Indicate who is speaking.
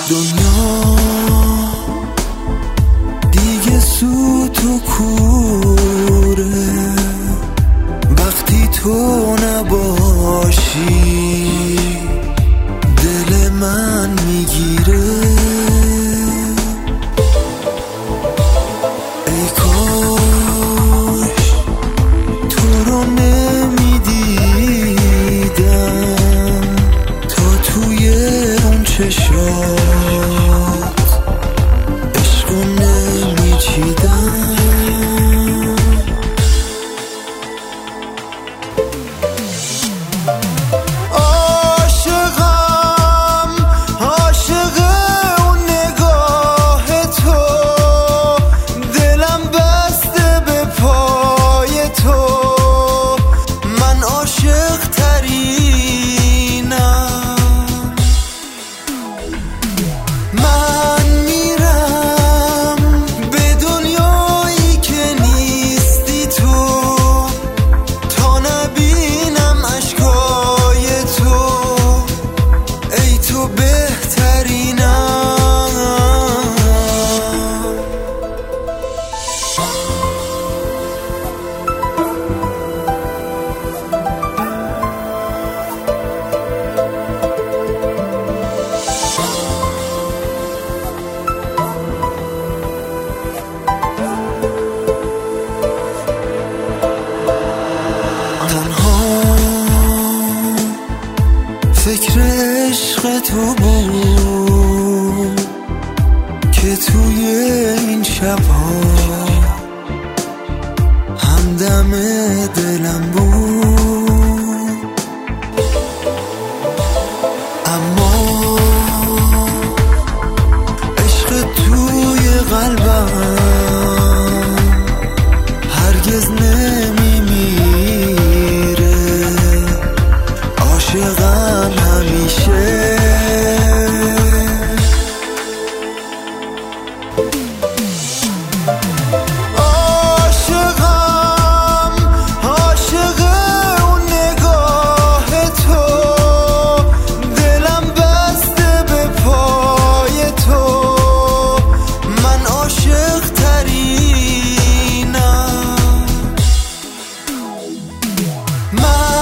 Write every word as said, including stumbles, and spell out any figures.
Speaker 1: دنیا دیگه سوت و کوره وقتی تو نباشی، دل من میگیره. ای کاش تو رو نمیدیدم تا توی اون چشات عشقو نمیچیدم. فکر عشق تو بود که توی این شبها همدم دلم بود، اما عشق توی قلبم هرگز نمیمیره. عاشقم همیشه. عاشقم عاشق اون نگاه تو، دلم بسته به پای تو. من عاشق ترینم. من